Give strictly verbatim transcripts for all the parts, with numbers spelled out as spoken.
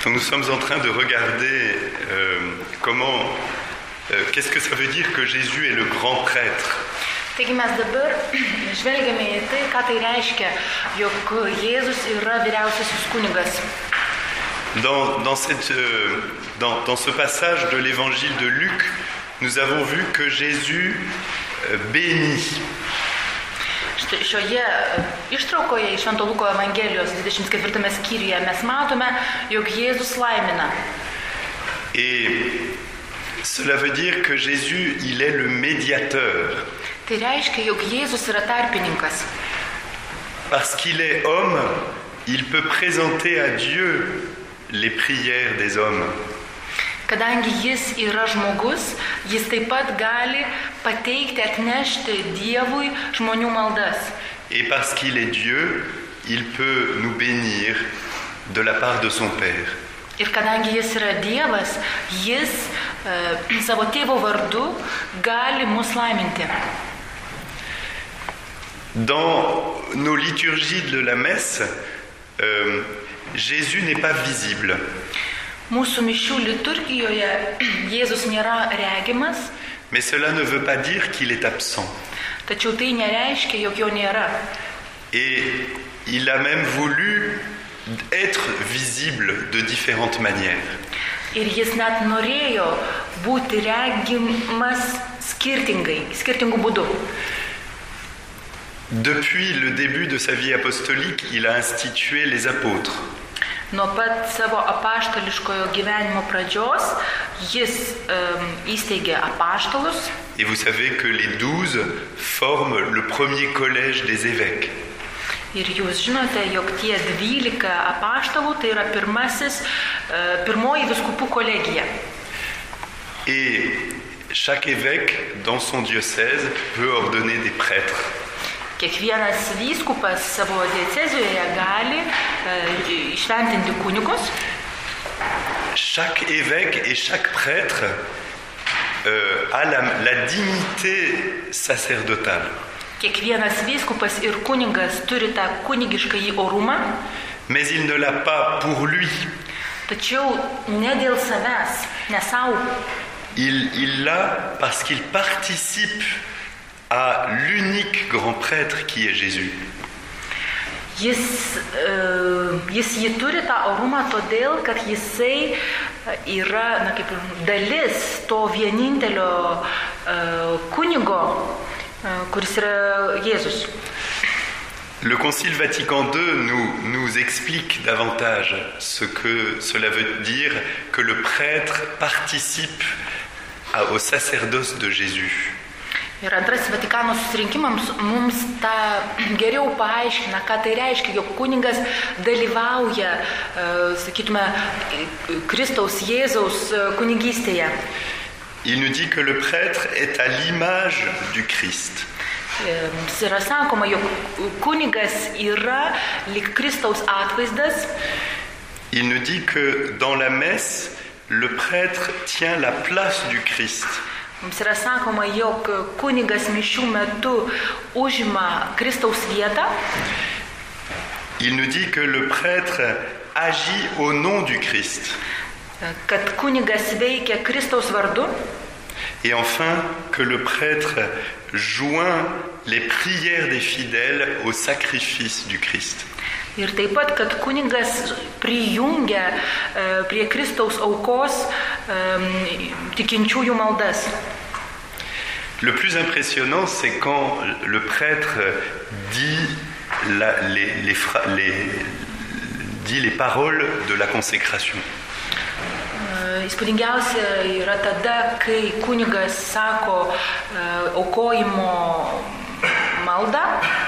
Donc nous sommes en train de regarder euh, comment, euh, qu'est-ce que ça veut dire que Jésus est le grand prêtre. Taigi mes dabar žvelgiame į tai, ką tai reiškia, jog Jėzus yra vyriausiasis kunigas. Dans, dans, cette, euh, dans, dans ce passage de l'évangile de Luc, nous avons vu que Jésus euh, bénit. Šioje ištraukoje iš Švento Luko Evangelijos dvidešimt ketvirtame skyriuje mes matome, jog Jėzus laimina. Et cela veut dire que Jésus, il est le médiateur. Tai reiškia, jog Jėzus yra tarpininkas. Parce qu'il est homme, il peut présenter à Dieu les prières des hommes. Kadangi jis yra žmogus, jis taip pat gali pateikti, atnešti Dievui žmonių maldas. Et parce qu'il est Dieu, il peut nous bénir de la part de son Père. Ir kadangi jis yra Dievas, jis e, savo tėvo vardu gali mus laiminti. Dans nos liturgies de la messe, euh, Jésus n'est pas visible. Mūsų mišių liturgijoje Jėzus nėra regimas. Mais cela ne veut pas dire qu'il est absent. Tačiau tai nereiškia, jog jo nėra. Et il a même voulu être visible de différentes manières. Ir jis net norėjo būti regimas skirtingai, skirtingų būdų. Depuis le début de sa vie apostolique, il a institué les apôtres. Nuo pat savo apaštališkojo gyvenimo pradžios jis um, įsteigė apaštalus. Et vous savez que les douze forment le premier collège des évêques. Ir jūs žinote, jog tie dvylika apaštalų tai yra pirmasis, uh, pirmoji vyskupų kolegija. Et chaque évêque, dans son diocèse, peut ordonner des prêtres. Kiekvienas vyskupas savo diecezijoje gali uh, išventinti kunigus. Chaque évêque et chaque prêtre euh, a la, la dignité sacerdotale. Kiekvienas vyskupas ir kunigas turi tą kunigiškąjį orumą. Mais il ne l'a pas pour lui. Tačiau ne dėl savęs, ne savo. Il, il l'a parce qu'il participe à l'unique grand prêtre qui est Jésus. Jis, uh, jis jį turi tą orumą todėl, kad jisai yra, na, kaip dalis to vienintelio uh, kunigo, uh, kuris yra Jėzus. Le Concile Vatican deux nous, nous explique davantage ce que cela veut dire que le prêtre participe à, au sacerdoce de Jésus. Ir antrasis Vatikano susirinkimams mums tą geriau paaiškina, ką tai reiškia, jog kunigas dalyvauja, sakytume, Kristaus Jėzaus kunigystėje. Il nous dit que le prêtre est à l'image du Christ. Mums yra sakoma, jog kunigas yra lyg Kristaus atvaizdas. Il nous dit que dans la messe, le prêtre tient la place du Christ. Mums yra sakoma, jog kunigas mišių metu užima Kristaus vietą. Il nous dit que le prêtre agit au nom du Christ. Kad kunigas veikia Kristaus vardu. Et enfin, que le prêtre joint les prières des fidèles au sacrifice du Christ. Ir taip pat, kad kunigas prijungia uh, prie Kristaus aukos um, tikinčiųjų maldas. Le plus impressionnant, c'est quand le prêtre dit, la, les, les, les, dit les paroles de la consécration. Uh, įspūdingiausia yra tada, kai kunigas sako uh, aukojimo maldą.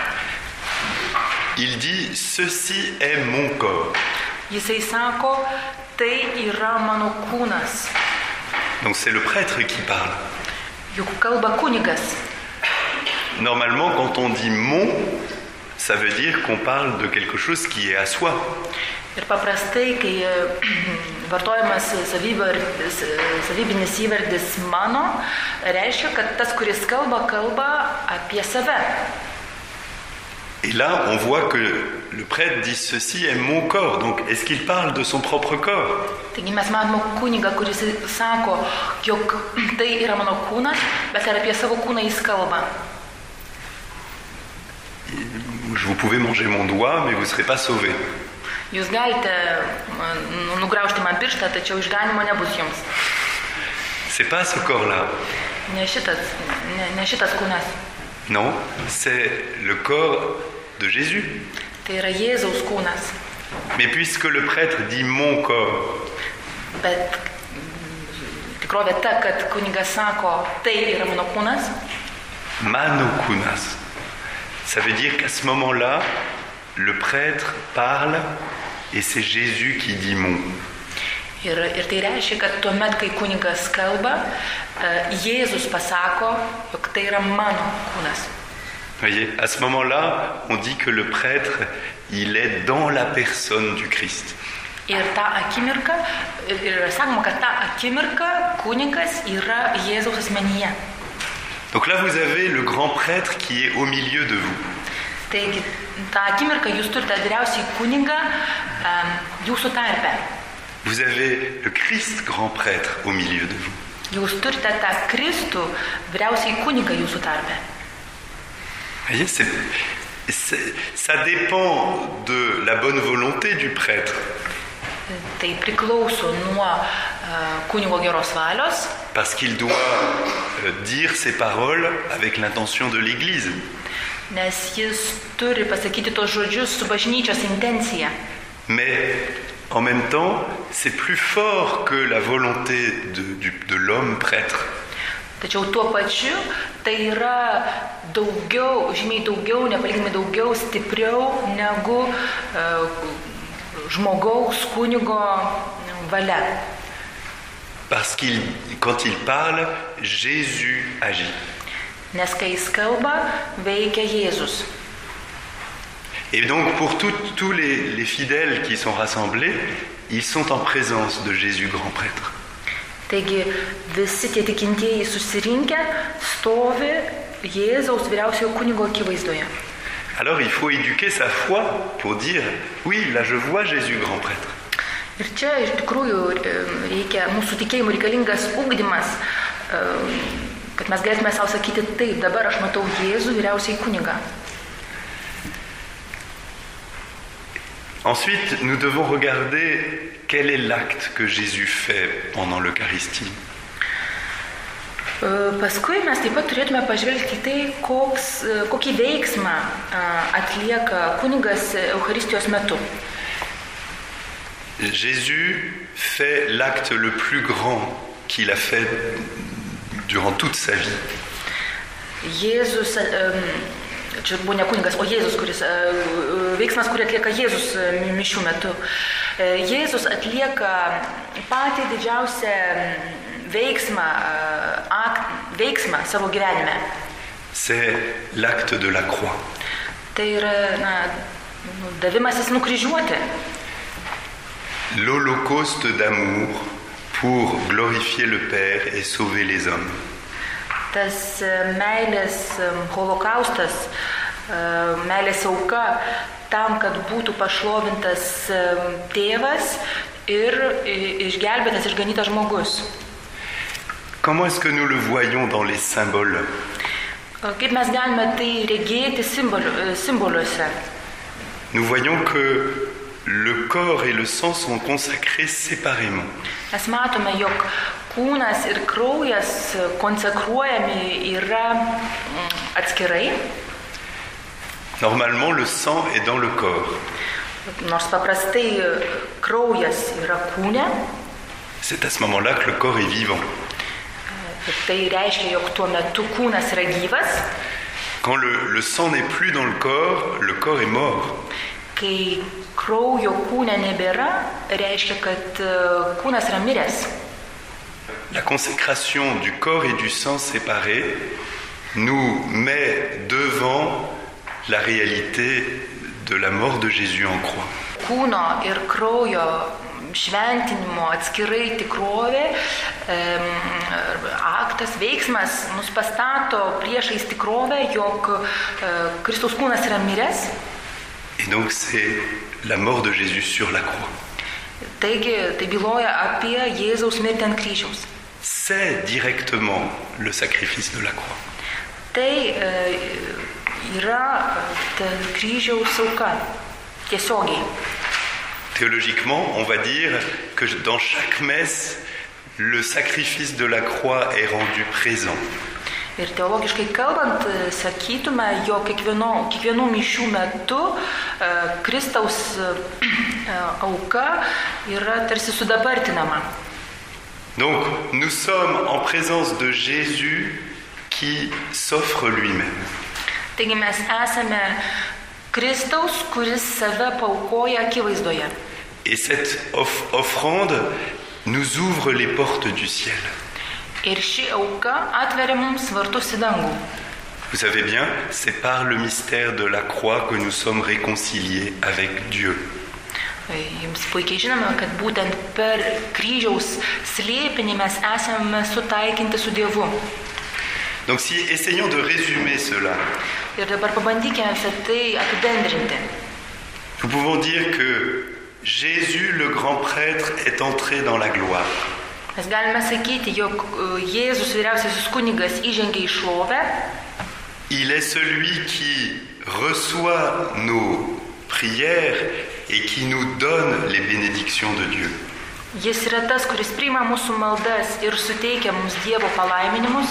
Il dit, ceci est mon corps. Jisai sako, tai yra mano kūnas. Donc c'est le prêtre qui parle. Juk kalba kunigas. Normalement, quand on dit mon, ça veut dire qu'on parle de quelque chose qui est à soi. Ir paprastai, kai vartojamas savybinis įvardis mano, reiškia, kad tas, kuris kalba, kalba apie save. Et là, on voit que le prêtre dit ceci est mon corps. Donc, est-ce qu'il parle de son propre corps? Taigi mes matome kunigą, kuris sako, jog tai yra mano kūnas, bet ir apie savo kūną jis kalba. Vous pouvez manger mon doigt, mais vous ne serez pas sauvé. Jūs galite nugraužti man pirštą, tačiau išganimo nebus jums. C'est pas ce corps-là. Ne šitas, ne, ne šitas kūnas. Non, c'est le corps de Jésus. Tai yra Jėzaus kūnas. Mais puisque le prêtre dit mon corps, Bet tikrovė ta, kad kunigas sako, tai yra mano kūnas, mano kunas, ça veut dire qu'à ce moment-là, le prêtre parle et c'est Jésus qui dit mon. Ir, ir tai reiškia, kad tuomet, kai kunigas kalba, Jėzus pasako, jog tai yra mano kūnas. Voyez, à ce moment-là, on dit que le prêtre, il est dans la personne du Christ. Ir ta akimirka, ir sakoma, kad ta akimirka kunigas yra Jėzaus asmenyje. Donc là, vous avez le grand prêtre qui est au milieu de vous. Taigi, ta akimirka jūs turite vyriausiai kunigą um, jūsų tarpe. Vous avez le Christ grand prêtre au milieu de vous. Jūs turite tą Kristų vyriausiai kunigą jūsų tarpe. Voyez, c'est, c'est, ça dépend de la bonne volonté du prêtre. Tai priklauso nuo uh, kunigo geros valios. Parce qu'il doit euh, dire ses paroles avec l'intention de l'Église. Nes jis turi pasakyti tos žodžius su bažnyčios intencija. Mais en même temps, c'est plus fort que la volonté de, de, de l'homme prêtre. Tačiau tuo pačiu tai yra daugiau, žymiai daugiau, nepalyginamai daugiau, stipriau negu uh, žmogaus kunigo valia. Parce qu'il, quand il parle, Jésus agit. Nes kai jis kalba, veikia Jėzus. Et donc pour tous les, les fidèles qui sont rassemblés, ils sont en présence de Jésus grand prêtre. Taigi visi tie tikintieji susirinkę stovi Jėzaus vyriausiojo kunigo akivaizdoje. Alors il faut éduquer sa foi pour dire oui, là je vois Jésus grand prêtre. Ir čia iš tikrųjų reikia, mūsų tikėjimų reikalingas ugdymas, kad mes galėtume savo sakyti taip, dabar aš matau Jėzų vyriausiai kunigą. Ensuite, nous devons regarder quel est l'acte que Jésus fait pendant l'Eucharistie. Paskui mes taip pat turėtume pažvelgti tai, koks, kokį veiksmą atlieka kunigas Eucharistijos metu. Jésus fait l'acte le plus grand qu'il a fait durant toute sa vie. Jėzus, čia buvo ne kunigas, o Jėzus, kuris, veiksmas, kurį atlieka Jėzus mišių metu. Jėzus atlieka patį didžiausią veiksmą, akt, veiksmą savo gyvenime. C'est l'acte de la croix. Tai yra, na, davimasis nukryžiuoti. L'holocauste d'amour pour glorifier le Père et sauver les hommes. Tas meilės holokaustas, meilės auka tam, kad būtų pašlovintas tėvas ir išgelbėtas, išganytas žmogus. Comment est-ce que nous le voyons dans les symboles? Kaip mes galime tai regėti simboliuose? Nous voyons que le corps et le sang sont consacrés séparément. Mes matome, jog kūnas ir kraujas konsekruojami yra atskirai. Normalement, le sang est dans le corps. Nors paprastai kraujas yra kūne. C'est à ce moment-là que le corps est vivant. Tai reiškia, jog tuo metu kūnas yra gyvas. Quand le, le sang n'est plus dans le corps, le corps est mort. Kai kraujo kūne nebėra, reiškia, kad kūnas yra miręs. La consécration du corps et du sang séparés nous met devant la réalité de la mort de Jésus en croix. Kūno ir kraujo šventinimo atskirai tikrovė, aktas, veiksmas mus pastato priešais tikrovę, jog Kristaus kūnas yra miręs. Et donc c'est la mort de Jésus sur la croix. Taigi, tai byloja apie Jėzaus mirtį ant kryžiaus. C'est directement le sacrifice de la croix. Tai e, yra ta kryžiaus auka, tiesiogiai. Théologiquement, on va dire que dans chaque messe, le sacrifice de la croix est rendu présent. Ir teologiškai kalbant, sakytume, jog kiekvieno, kiekvienų mišių metu e, Kristaus e, auka yra tarsi sudabartinama. Donc, nous sommes en présence de Jésus qui s'offre lui-même. Taigi mes esame Kristaus, kuris save paaukoja akivaizdoje. Et cette off- offrande nous ouvre les portes du ciel. Ir ši auka atveria mums vartus į dangų. Vous savez bien, c'est par le mystère de la croix que nous sommes réconciliés avec Dieu. Jums puikiai žinome, kad būtent per kryžiaus slėpinį mes esame sutaikinti su Dievu. Donc si essayons de résumer cela, Ir dabar pabandykime visą tai apibendrinti. nous pouvons dire que Jésus, le grand prêtre, est entré dans la gloire. Mes galime sakyti, jog Jėzus vyriausiasis kunigas įžengė į šlovę. Il est celui qui reçoit nos prières et qui nous donne les bénédictions de Dieu. Jis yra tas, kuris priima mūsų maldas ir suteikia mums Dievo palaiminimus.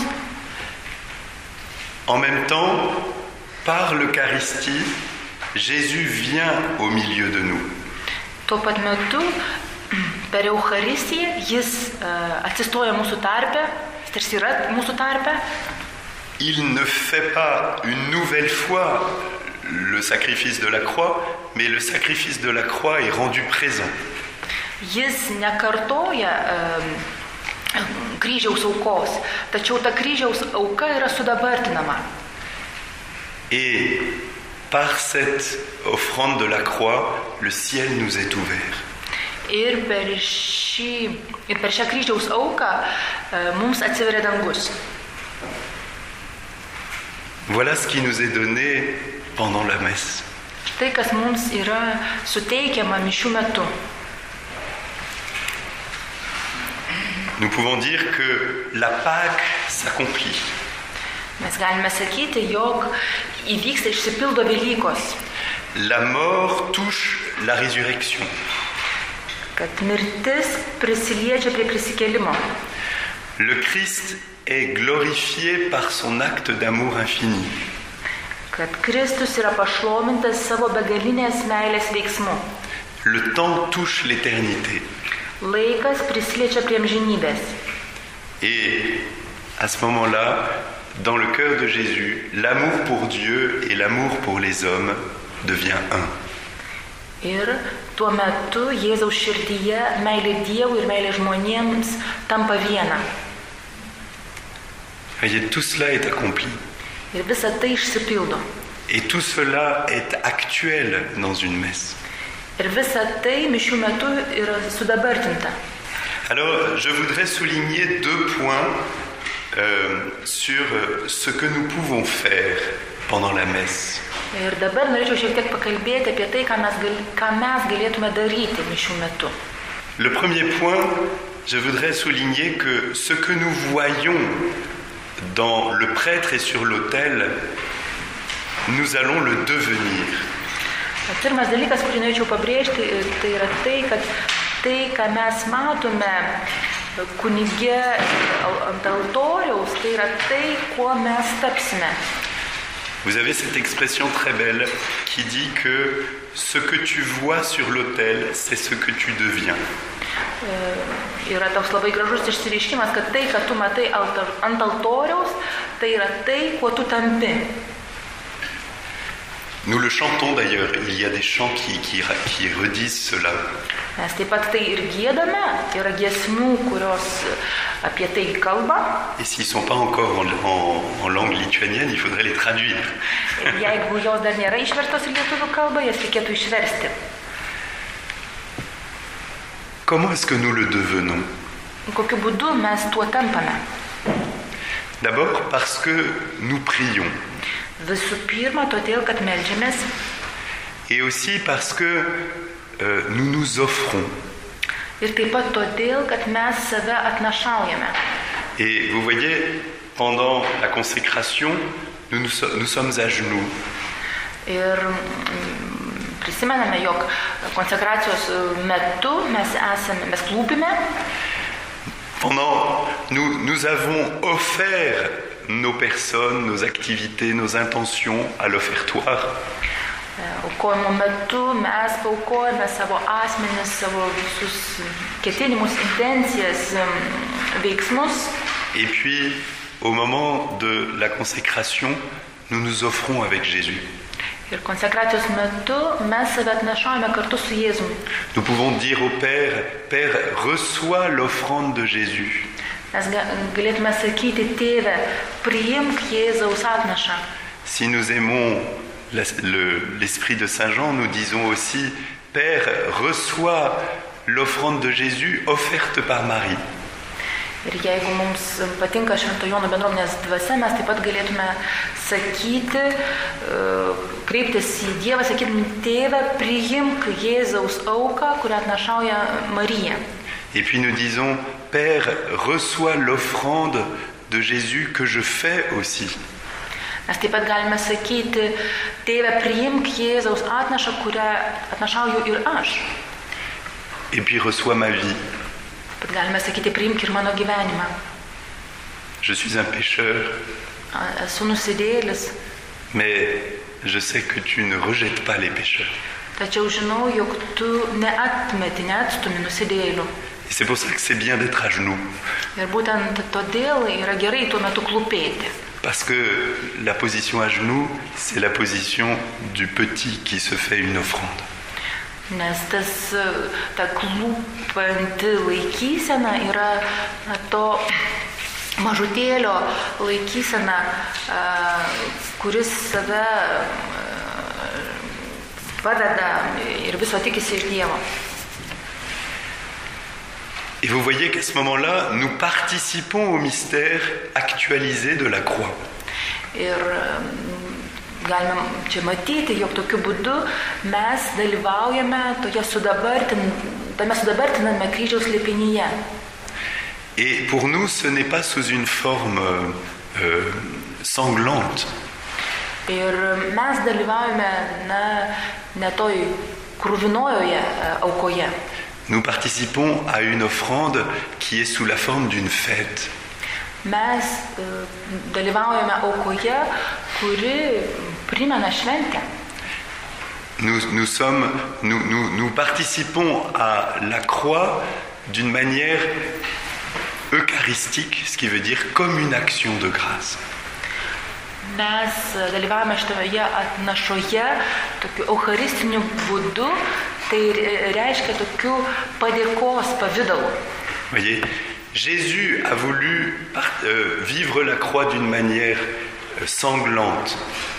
En même temps, par l'Eucharistie, Jésus vient au milieu de nous. Tuo pat metu, per Eucharistiją, jis uh, atsistoja mūsų tarpe, jis tarsi yra mūsų tarpe. Il ne fait pas une nouvelle fois le sacrifice de la croix, mais le sacrifice de la croix est rendu présent. Jis nekartoja uh, kryžiaus aukos, tačiau ta kryžiaus auka yra sudabartinama. Et par cette offrande de la croix, le ciel nous est ouvert. Ir per, šį, ir per šią kryžiaus auką uh, mums atsiveria dangus. Voilà ce qui nous est donné pendant la messe. Tai, kas mums yra suteikiama mišių metu. Nous pouvons dire que la Pâque s'accomplit. Mes galime sakyti, jog įvyksta, išsipildo Velykos, La mort touche la résurrection. kad mirtis prisiliečia prie prisikėlimo. Le Christ est glorifié par son acte d'amour infini. Kad Kristus yra pašlovintas savo begalinės meilės veiksmu. Le temps touche l'éternité. Laikas prisiliečia prie amžinybės. Et à ce moment-là, dans le cœur de Jésus, l'amour pour Dieu et l'amour pour les hommes devient un. Ir tuo metu Jėzaus širdyje meilė Dievui ir meilė žmonėms tampa viena. Voyez, tout cela est accompli. Ir visa tai išsipildo. Et tout cela est actuel dans une messe. Ir visa tai mišių metu yra sudabartinta. Alors, je voudrais souligner deux points euh, sur ce que nous pouvons faire pendant la messe. Ir dabar norėčiau šiek tiek pakalbėti apie tai, ką mes, gal, ką mes galėtume daryti mišių metu. Le premier point, je voudrais souligner que ce que nous voyons dans le prêtre et sur l'autel, nous allons le devenir. Pirmas dalykas, kurį norėčiau pabrėžti, tai yra tai, kad tai, ką mes matome kunige ant altoriaus, tai yra tai, kuo mes tapsime. Vous avez cette expression très belle qui dit que ce que tu vois sur l'autel, c'est ce que tu deviens. Yra toks labai gražus išsireiškimas, kad tai, kad tu matai ant altoriaus, tai yra tai, kuo tu tampi. Nous le chantons d'ailleurs, il y a des chants qui, qui, qui redisent cela. Mes taip pat tai ir giedame, yra giesmių, kurios apie tai kalba. Et s'ils ne sont pas encore en, en, en langue lituanienne, il faudrait les traduire. Ir jeigu jos dar nėra išverstos į lietuvių kalbą, jas reikėtų išversti. Comment est-ce que nous le devenons? Kokiu būdu mes tuo tampame? D'abord parce que nous prions. Visų pirma, todėl, kad meldžiamės. Et aussi parce que euh, nous nous offrons. Ir taip pat todėl, kad mes save atnašaujame. Et vous voyez, pendant la consécration, nous, nous, so- nous sommes à genoux. Ir mm, prisimename, jog konsekracijos metu mes esame, mes klūpime. Pendant, nous, nous avons offert nos personnes, nos activités, nos intentions à l'offertoire. Aukojimo metu mes paaukojame savo asmenis, savo visus ketinimus, intencijas, veiksmus. Et puis, au moment de la consécration, nous nous offrons avec Jésus. Ir konsekracijos metu mes save atnašaujame kartu su Jėzumi. Nous pouvons dire au Père, Père, reçois l'offrande de Jésus. Mes ga- galėtume sakyti, tėve, priimk Jėzaus atnašą. Si nous aimons la- le- l'esprit de Saint Jean, nous disons aussi, Père, reçois l'offrande de Jésus offerte par Marie. Ir jeigu mums patinka Švento Jono bendruomenės dvasia, mes taip pat galėtume sakyti, e, kreiptis į Dievą, sakyti, tėve, priimk Jėzaus auką, kurią atnašauja Marija. Et puis nous disons, Père, reçois l'offrande de Jésus que je fais aussi. Mes taip pat galime sakyti, tėve, priimk Jėzaus atnašą, kurią atnašauju ir aš. Et puis reçois ma vie. Bet galime sakyti, priimk ir mano gyvenimą. Je suis un pécheur, A- Esu nusidėlis, mais je sais que tu ne rejettes pas les pécheurs. tačiau žinau, jog tu neatmeti, neatstumi nusidėlių. Et c'est pour ça que c'est bien d'être à genoux. Ir būtent todėl yra gerai tuo metu klūpėti. Parce que la position à genoux, c'est la position du petit qui se fait une offrande. Nes tas, e, ta klūpanti laikysena yra na, to mažutėlio laikysena, e, kuris save e, padeda ir viso tikisi iš Dievo. Et vous voyez qu'à ce moment-là, nous participons au mystère actualisé de la croix. Ir e, galime čia matyti, jog tokiu būdu mes dalyvaujame toje sudabartin, tame sudabartiname kryžiaus slėpinyje. Et pour nous, ce n'est pas sous une forme euh, sanglante. Ir mes dalyvaujame na, ne toj kruvinojoje e, aukoje. Nous participons à une offrande qui est sous la forme d'une fête. Mes e, dalyvaujame aukoje, kuri primena šventę. Nous, nous, sommes, nous, nous, nous participons à la croix d'une manière eucharistique, ce qui veut dire comme une action de grâce. Mes dalyvavome šitoje atnašoje tokiu eucharistiniu būdu, tai reiškia tokiu padėkos pavidalu. Voyez, Jésus a voulu euh, vivre la croix d'une manière euh, sanglante.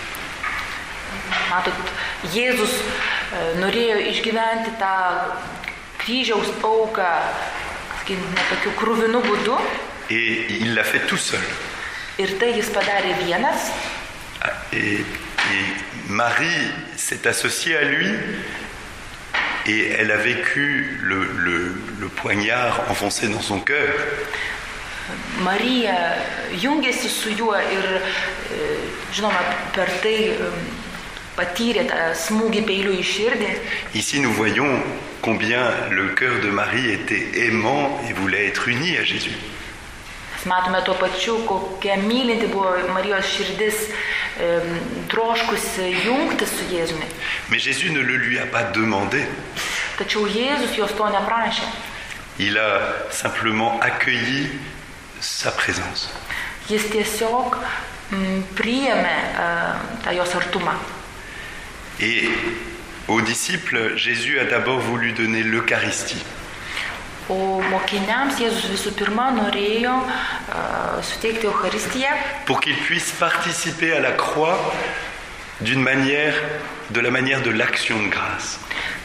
Matot, Jėzus e, norėjo išgyventi tą kryžiaus auką, sakykime, tokiu kruvinu būdu, Et il l'a fait tout seul. ir tai jis padarė vienas. Et, et Marie s'est associée à lui et elle a vécu le, le, le poignard enfoncé dans son cœur. Marija jungėsi su juo ir, e, žinoma, per tai e, patyrė tą smūgį peiliu į širdį. Ici, nous voyons combien le cœur de Marie était aimant et voulait être uni à Jésus. Mes matome tuo pačiu, kokia mylinti buvo Marijos širdis, e, troškusi jungtis su Jėzumi. Mais Jésus ne le lui a pas demandé. Tačiau Jėzus jos to neprašė. Il a simplement accueilli sa présence. Jis tiesiog m, priėmė e, tą jos artumą. Et aux disciples, Jésus a d'abord voulu donner l'Eucharistie. O mokiniams Jėzus visų pirma norėjo uh, suteikti Eucharistiją, pour qu'ils puissent participer à la croix d'une manière, de la manière de l'action de grâce.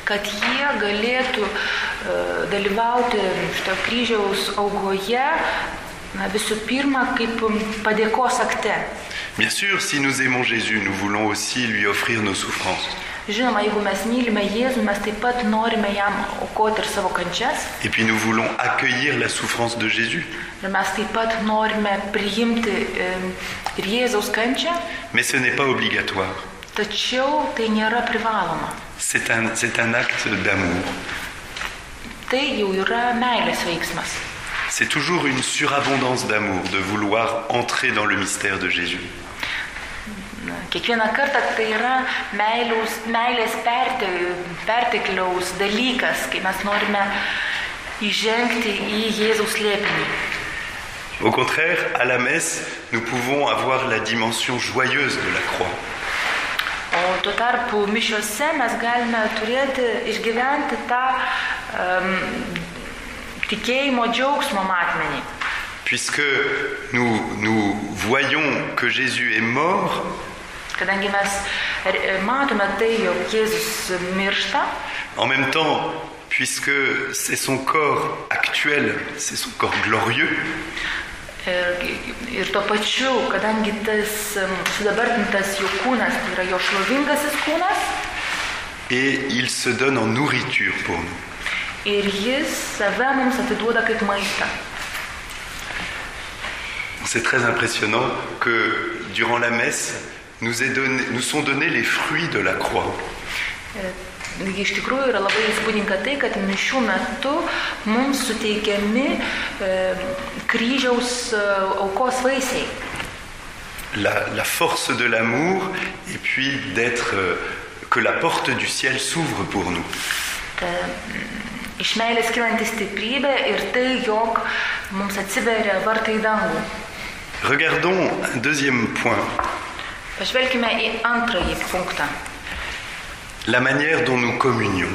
kad jie galėtų uh, dalyvauti šito kryžiaus augoje, na, visų pirma, kaip padėkos akte. Bien sûr, si nous aimons Jésus, nous voulons aussi lui offrir nos souffrances. Žinoma, jeigu mes mylime Jėzų, mes taip pat norime jam aukoti ir savo kančias. Et puis nous voulons accueillir la souffrance de Jésus. Ir mes taip pat norime priimti ir Jėzaus kančią. Mais ce n'est pas obligatoire. Tačiau tai nėra privaloma. C'est un, c'est un acte d'amour. Tai jau yra meilės veiksmas. C'est toujours une surabondance d'amour de vouloir entrer dans le mystère de Jésus. Kiekvieną kartą tai yra meilės, meilės perte, pertekliaus dalykas, kai mes norime įžengti į Jėzaus slėpinį. Au contraire, à la messe, nous pouvons avoir la dimension joyeuse de la croix. O tuo tarpu mišiose mes galime turėti, išgyventi tą um, tikėjimo džiaugsmo matmenį. Puisque nous, nous voyons que Jésus est mort, kadangi mes matome tai, jog Jėzus miršta, en même temps, puisque c'est son corps actuel, c'est son corps glorieux, ir, ir tuo pačiu, kadangi tas sudabartintas jo kūnas, tai yra jo šlovingasis kūnas, et il se donne en nourriture pour nous. Ir jis save mums atiduoda kaip maistą. C'est très impressionnant que durant la messe, nous, est donné, nous sont donnés les fruits de la croix. Iš tikrųjų yra labai įspūdinga tai, kad mišių metu mums suteikiami e, kryžiaus e, aukos vaisiai. La, la force de l'amour et puis d'être euh, que la porte du ciel s'ouvre pour nous. Ta, iš meilės kylanti stiprybė ir tai, jog mums atsiveria vartai į dangų. Regardons un deuxième point. Pažvelkime į antrąjį punktą. La manière dont nous communions.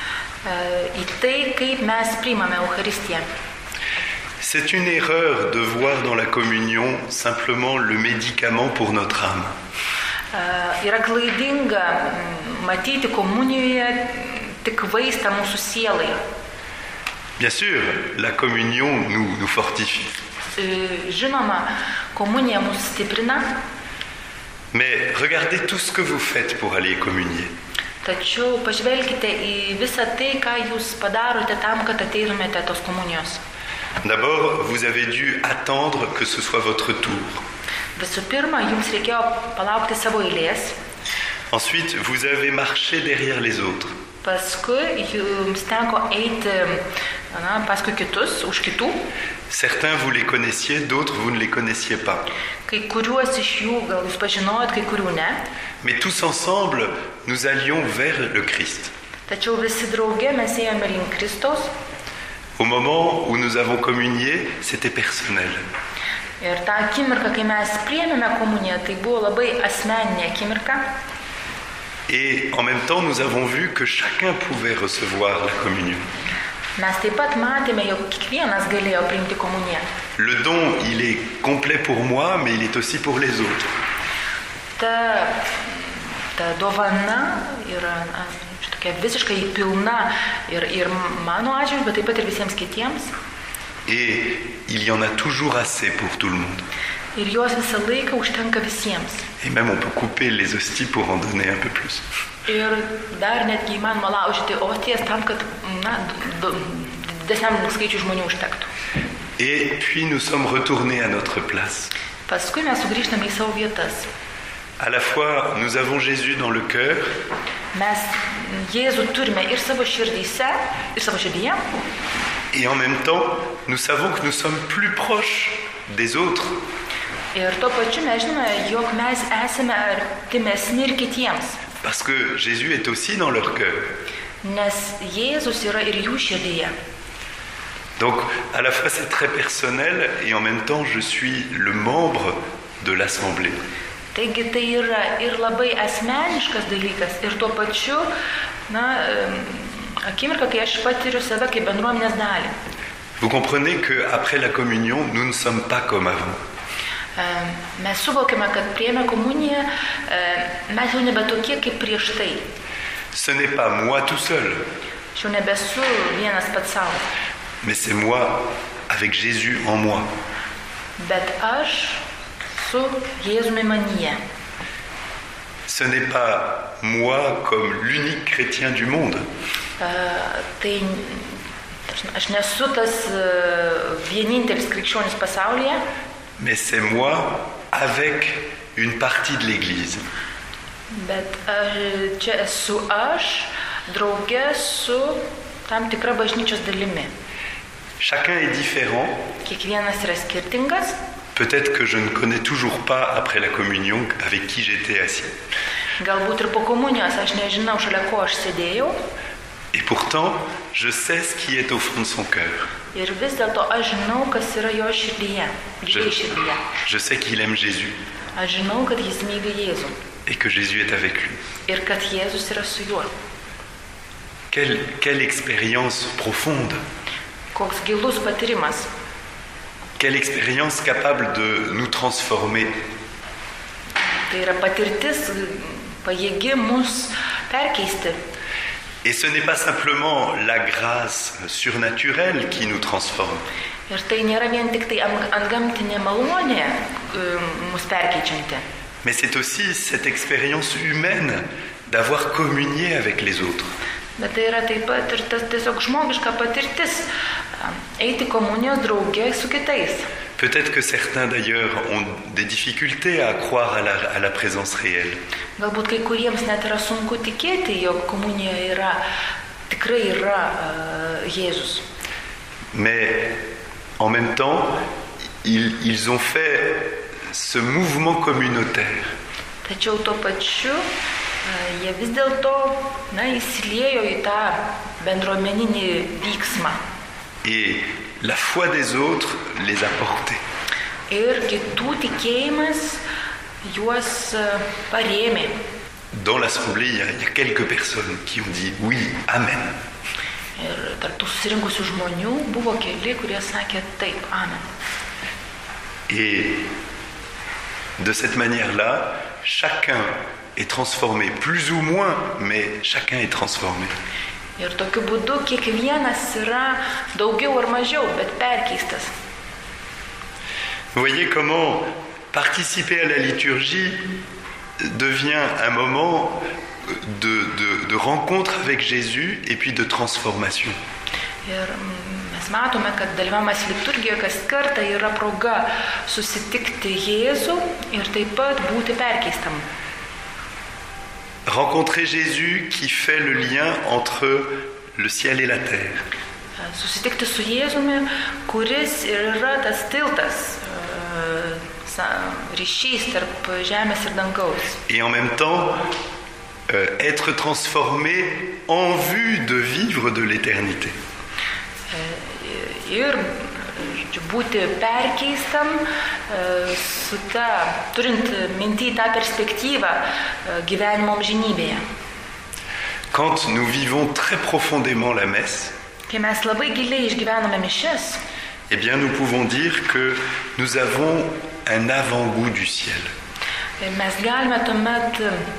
Į tai, kaip mes priimame Eucharistiją. C'est une erreur de voir dans la communion simplement le médicament pour notre âme. Yra klaidinga matyti komunijoje tik vaistą mūsų sielai. Bien sûr, la communion nous, nous fortifie. Žinoma, komunija mus stiprina. Mais regardez tout ce que vous faites pour aller communier. Tačiau pažvelkite į visą tai, ką jūs padarote tam, kad ateitumėte tos komunijos. D'abord, vous avez dû attendre que ce soit votre tour. Visų pirma, jums reikėjo palaukti savo eilės. Ensuite, vous avez marché derrière les autres. Paskui jums teko eiti na, paskui kitus, už kitų. Certains vous les connaissiez, d'autres vous ne les connaissiez pas. Kai kuriuos iš jų gal jūs pažinojot, kai kurių ne. Mais tous ensemble, nous allions vers le Christ. Tačiau visi drauge mes ėjome link Kristaus. Au moment où nous avons communié, c'était personnel. Ir tą akimirką, kai mes priėmėme komuniją, tai buvo labai asmeninė akimirka. Et en même temps, nous avons vu que chacun pouvait recevoir la communion. Mes taip pat matėme, jog kiekvienas galėjo priimti komuniją. Le don, il est complet pour moi, mais il est aussi pour les autres. Ta, ta dovana yra na, tokia visiškai pilna ir, ir mano atžvilgiu, bet taip pat ir visiems kitiems. Et il y en a toujours assez pour tout le monde. Ir jos visą laiką užtenka visiems. Et même on peut couper les hosties pour en donner un peu plus. Ir dar netgi įmanoma laužyti ostijas tam, kad na, didesniam skaičiui žmonių užtektų. Et puis nous sommes retournés à notre place. Paskui mes sugrįžtame į savo vietas. À la fois, nous avons Jésus dans le cœur. Mes Jėzų turime ir savo širdyse, ir savo širdyje. Et en même temps, nous savons que nous sommes plus proches des autres. Ir tuo pačiu mes žinome, jog mes esame artimesni ir kitiems. Parce que Jésus est aussi dans leur cœur. Nes Jėzus yra ir jų širdyje. Donc, à la fois c'est très personnel et en même temps je suis le membre de l'assemblée. Taigi tai yra ir labai asmeniškas dalykas ir tuo pačiu, na, akimirka, kai aš patiriu save kaip bendruomenės dalį. Vous comprenez qu'après la communion, nous ne sommes pas comme avant. Mes suvokime, kad priėmę komuniją, mes jau nebe tokie kaip prieš tai. Ce n'est pas moi tout seul, Aš jau nebesu vienas pats savo, mais c'est moi avec Jésus en moi. bet aš su Jėzumi manyje. Ce n'est pas moi comme l'unique chrétien du monde, E, Tai aš nesu tas e, vienintelis krikščionis pasaulyje, mais c'est moi avec une partie de l'Église. bet e, čia esu aš drauge su tam tikra bažnyčios dalimi. Chacun est différent. Kiekvienas yra skirtingas. Peut-être que je ne connais toujours pas, après la communion, avec qui j'étais assis. Galbūt ir po komunijos aš nežinau, šalia ko aš sėdėjau. Et pourtant, je sais ce qui est au fond de son cœur. Ir vis dėlto aš žinau, kas yra jo širdyje, giliai širdyje. Je sais qu'il aime Jésus Aš žinau, kad jis myli Jėzų et que Jésus est avec lui. ir kad Jėzus yra su juo. Quelle, quelle expérience profonde, Koks gilus patyrimas. quelle expérience capable de nous transformer. Tai yra patirtis, pajėgi mus perkeisti. Et ce n'est pas simplement la grâce surnaturelle qui nous transforme, Ir tai nėra vien tik tai ant- antgamtinė malonė e, mus perkeičianti, mais c'est aussi cette expérience humaine d'avoir communié avec les autres. bet tai yra taip pat ir tas tiesiog žmogiška patirtis e, eiti komunijos drauge su kitais. Peut-être que certains d'ailleurs ont des difficultés à croire à la, à la présence réelle. Galbūt kai kuriems net yra sunku tikėti, jog komunijoje yra, tikrai yra uh, Jėzus. Mais en même temps, ils, ils ont fait ce mouvement communautaire. Tačiau tuo pačiu uh, jie vis dėlto na, įsiliejo į tą bendruomeninį vyksmą. Et la foi des autres les a portés. Ir kitų tikėjimas juos uh, parėmė. Dans l'assemblée, il y, a, il y a quelques personnes qui ont dit oui, amen. Ir tarp tų susirinkusių žmonių buvo keli, kurie sakė taip, amen. Et de cette manière-là, chacun est transformé, plus ou moins, mais chacun est transformé. Ir tokiu būdu kiekvienas yra daugiau ar mažiau, bet perkeistas. Vous voyez comment participer à la liturgie devient un moment de, de, de rencontre avec Jésus et puis de transformation. Ir mes matome, kad dalyvavimas liturgijoje kas kartą yra proga susitikti Jėzų ir taip pat būti perkeistam. Rencontrer Jésus qui fait le lien entre le ciel et la terre. Susitikti su Jėzumi, kuris yra tas tiltas, ryšys tarp žemės ir dangaus. Et en même temps, euh, être transformé en vue de vivre de l'éternité. Ir būti perkeistam, su ta, turint minty tą perspektyvą gyvenimo amžinybėje. Quand nous vivons très profondément la messe, Kai mes labai giliai išgyvename mišias, eh bien nous pouvons dire que nous avons un avant-goût du ciel. mes galime tuomet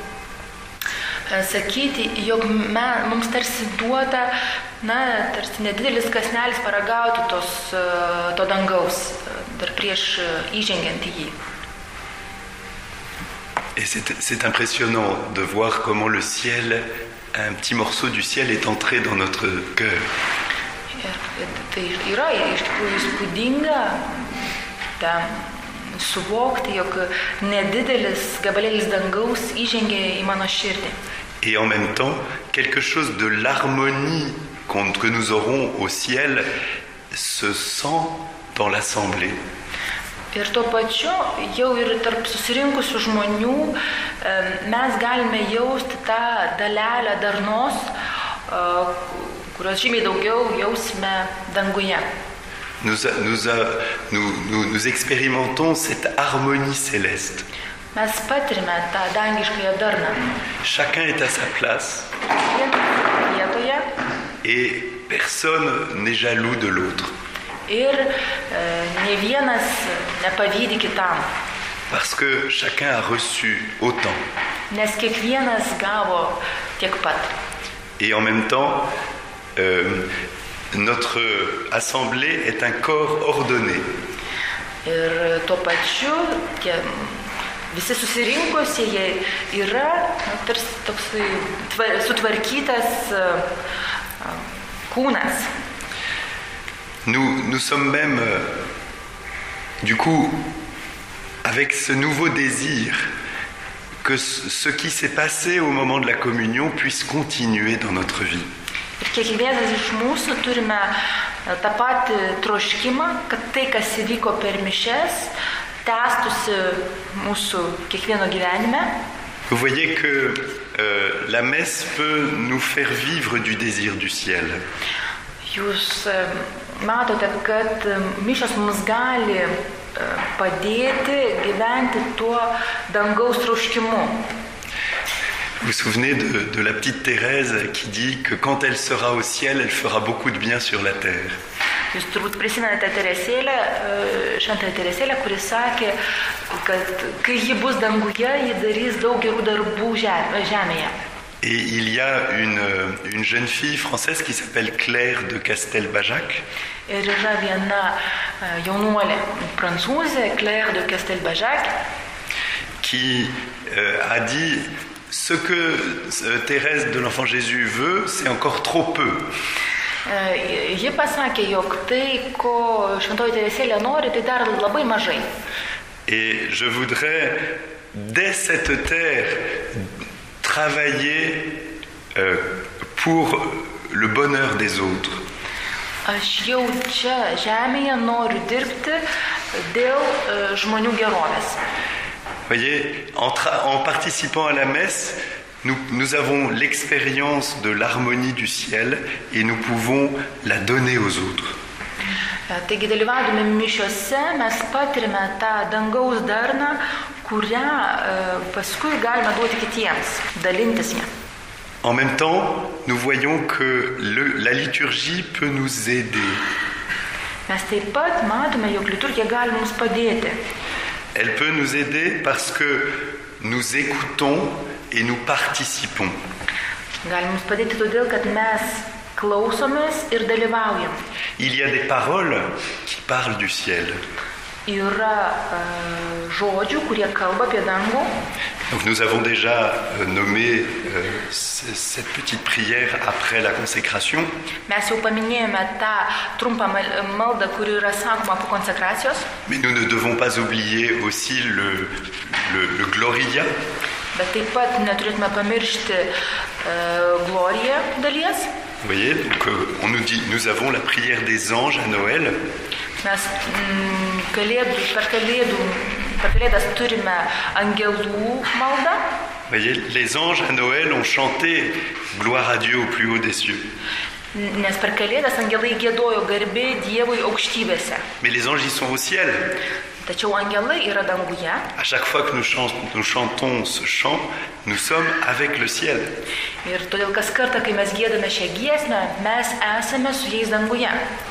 sakyti, jog me, mums tarsi duota, na, tarsi nedidelis kasnelis paragauti tos, to dangaus, dar prieš įžengiant į jį. Et c'est, c'est impressionnant de voir comment le ciel, un petit morceau du ciel est entré dans notre cœur. Ir tai yra iš tikrųjų įspūdinga ta, suvokti, jog nedidelis gabalėlis dangaus įžengė į mano širdį. Et en même temps, quelque chose de l'harmonie que nous aurons au ciel se sent dans l'assemblée. Ir tuo pačiu jau ir tarp susirinkusių žmonių mes galime jausti tą dalelę darnos, kurios žymiai daugiau jausime danguje. Nous, nous, nous, nous, nous expérimentons cette harmonie céleste. Mes patirime tą dangiškąją darną. Chacun est à sa place. Vietoje. Et personne n'est jaloux de l'autre. Ir e, ne vienas nepavydi kitam. Parce que chacun a reçu autant. Nes kiekvienas gavo tiek pat. et en même temps, euh, notre assemblée est un corps ordonné. Ir tuo pačiu tie, visi susirinkusieji yra tarsi toksai tvar, sutvarkytas kūnas. Nous, nous sommes même, euh, du coup, avec ce nouveau désir que ce qui s'est passé au moment de la communion puisse continuer dans notre vie. Ir kiekvienas iš mūsų turime tą patį troškimą, kad tai, kas įvyko per mišias, tęstųsi mūsų kiekvieno gyvenime. Vous voyez que euh, la messe peut nous faire vivre du désir du ciel. Jūs matote, kad mišios mus gali padėti gyventi tuo dangaus troškimu. Vous vous souvenez de, de la petite Thérèse qui dit que quand elle sera au ciel, elle fera beaucoup de bien sur la terre. Jūs turbūt prisimenate Teresėlę, šventąją Teresėlę, kuris sakė, kad kai ji bus danguje, ji darys daug gerų darbų žemėje. Et il y a une, une jeune fille française qui s'appelle Claire de Castelbajac. Ir yra viena jaunuolė prancūzė, Claire de Castelbajac, qui euh, a dit ce que euh, Thérèse de l'Enfant Jésus veut, c'est encore trop peu. Ji pasakė, jog tai, ko šventoji Teresėlė nori, tai dar labai mažai. Et je voudrais, dès cette terre, travailler euh, pour le bonheur des autres. Aš jau čia žemėje noriu dirbti dėl žmonių gerovės. Voyez, en, tra- en participant à la messe, nous, nous avons l'expérience de l'harmonie du ciel et nous pouvons la donner aux autres. Taigi dalyvaudami mišiose mes patirime tą dangaus darną, kurią paskui galime duoti kitiems, dalintis ją. En même temps, nous voyons que le, la liturgie peut nous aider. Mes taip pat matome, jog liturgija gali mums padėti. Elle peut nous aider parce que nous écoutons et nous participons. Gali mums padėti todėl, kad mes klausomės ir dalyvaujam. Il y a des paroles qui parlent du ciel. Yra uh, žodžių, kurie kalba apie dangų. Donc nous avons déjà euh, nommé euh, c- cette petite prière après la consécration. Mes jau paminėjome tą trumpą maldą, kuri yra sakoma po konsekracijos. Mais nous ne devons pas oublier aussi le, le, le Gloria. Bet taip pat neturėtume pamiršti uh, Gloriją dalies. Vous voyez, donc euh, on nous dit, nous avons la prière des anges à Noël. Mes mm, kalėdų, per, kalėdų, per kalėdas turime angelų maldą. Vous voyez, les anges à Noël ont chanté gloire à Dieu au plus haut des cieux. Nes per kalėdas angelai giedojo garbė Dievui aukštybėse. Mais les anges, ils sont au ciel. Tačiau angelai yra danguje. À chaque fois que nous, chan- nous chantons ce chant, nous sommes avec le ciel. Ir todėl kas kartą, kai mes giedame šią giesmę, mes esame su jais danguje.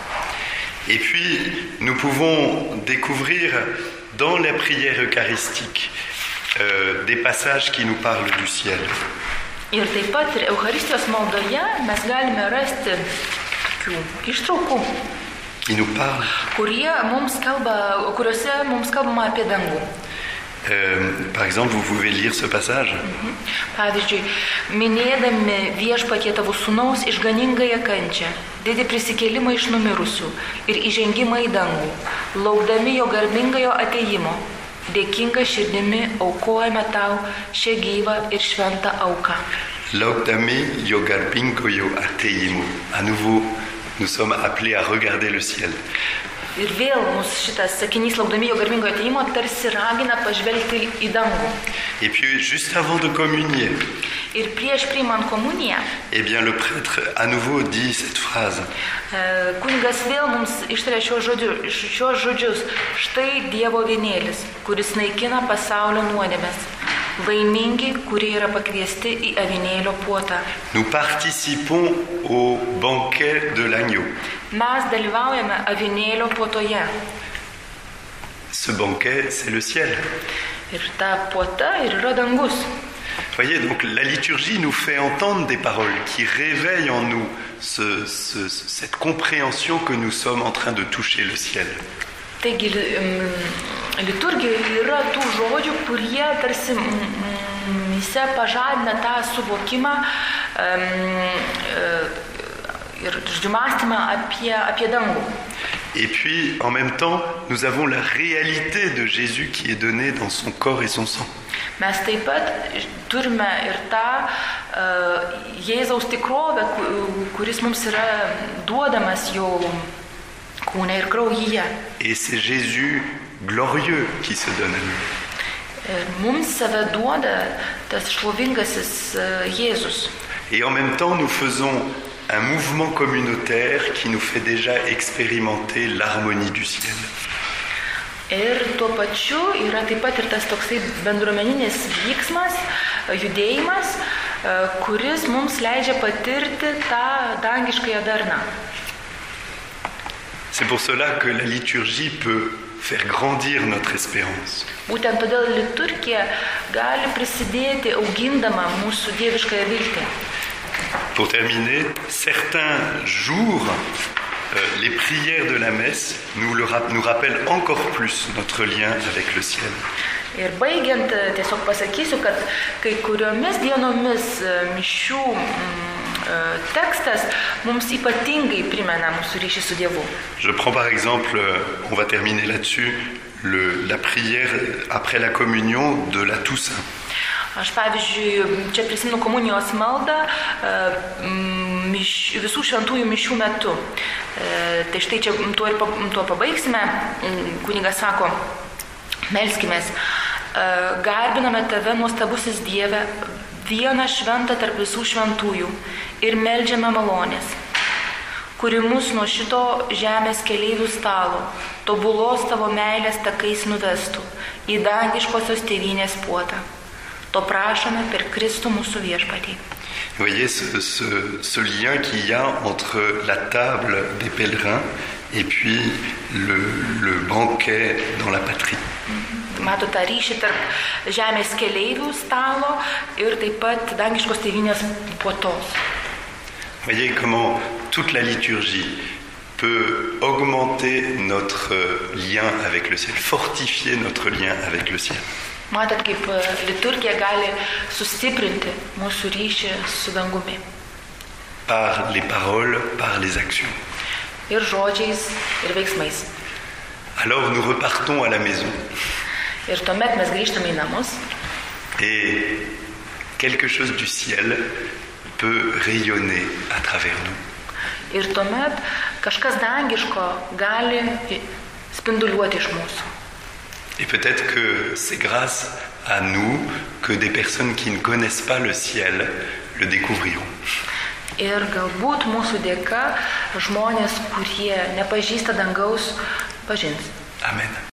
Et puis, nous pouvons découvrir dans la prière eucharistique euh, des passages qui nous parlent du ciel. Ir taip pat ir Eucharistijos maldoje mes galime rasti tokių ištraukų, Qui nous parlent. kurie mums kalba, kuriuose mums kalbama apie dangų. Euh, par exemple, vous pouvez lire ce passage. Pavyzdžiui, minėdami viešpatie tavo sūnaus išganingąją kančią, didį prisikėlimą iš numirusių ir įžengimą į dangų, laukdami jo garbingojo atėjimo, dėkinga širdimi aukojame tau šią gyvą ir šventą auką. Laudame yo garbingo yo ateimu. À nouveau, nous sommes appelés à regarder le ciel. Ir vėl mūsų šitas sakinys laukdami jo garbingojo atėjimo tarsi ragina pažvelgti į dangų. Et puis, juste avant de communier, Ir prieš priimant komuniją, eh bien, le prêtre à nouveau dit cette phrase. e, kunigas vėl mums ištaria šios žodžius, šios žodžius. Štai Dievo vienėlis, kuris naikina pasaulio nuodėmes. Laimingi, kurie yra pakviesti į avinėlio puotą. Nous participons au banquet de l'agneau. Mes dalyvaujame avinėlio puotoje. Ce banquet, c'est le ciel. Ir ta puota ir yra dangus. Voyez, donc la liturgie nous fait entendre des paroles qui réveillent en nous ce, ce, cette compréhension que nous sommes en train de toucher le ciel. Taigi liturgijoje yra tų žodžių, kurie tarsi mumyse pažadina tą suvokimą ir mąstymą apie, apie dangų. Et puis, en même temps, nous avons la réalité de Jésus qui est donnée dans son corps et son sang. Mes taip pat turime ir tą uh, Jėzaus tikrovę, kuris mums yra duodamas jo kūne ir kraujyje. Et c'est Jésus glorieux qui se donne à nous. Ir mums save duoda tas šlovingasis uh, Jėzus. Et en même temps, nous faisons un mouvement communautaire qui nous fait déjà expérimenter l'harmonie du ciel. Ir tuo pačiu yra taip pat ir tas toksai bendruomeninis vyksmas, judėjimas, kuris mums leidžia patirti tą dangiškąją darną. C'est pour cela que la liturgie peut faire grandir notre espérance. Būtent todėl liturgija gali prisidėti augindama mūsų dieviškąją viltį. Pour terminer, certains jours, euh, les prières de la messe nous, le rap- nous rappellent encore plus notre lien avec le ciel. Ir baigiant, tiesiog pasakysiu, kad kai kuriomis dienomis mišių tekstas mums ypatingai primena mūsų ryšį su Dievu. Je prends par exemple, on va terminer là-dessus, le, la prière après la communion de la Toussaint. Aš pavyzdžiui, čia prisimenu komunijos maldą miš, visų šventųjų mišių metu. Tai štai čia tuo, ir, tuo pabaigsime. Kunigas sako, melskimės, garbiname tave, nuostabusis Dieve, vieną šventą tarp visų šventųjų ir meldžiame malonės, kuri mus nuo šito žemės keleivių stalo, tobulos tavo meilės takais nuvestų į dangiškosios tėvynės puotą. To prašome per Kristų mūsų viešpatį. Vous voyez ce, ce, ce lien qu'il y a entre la table des pèlerins et puis le, le banquet dans la patrie. Mato tą ryšį tarp žemės keleivių stalo ir taip pat dangiškos tėvynės puotos. Voyez comment toute la liturgie peut augmenter notre lien avec le ciel, fortifier notre lien avec le ciel. Matot, kaip liturgija gali sustiprinti mūsų ryšį su dangumi. Par les paroles, par les actions. Ir žodžiais, ir veiksmais. Alors nous repartons à la maison. Ir tuomet mes grįžtame į namus. Et quelque chose du ciel peut rayonner à travers nous. Ir tuomet kažkas dangiško gali spinduliuoti iš mūsų. Et peut-être que c'est grâce à nous que des personnes qui ne connaissent pas le ciel le découvriront. Ir galbūt mūsų dėka žmonės, kurie nepažįsta dangaus, pažins. Amen.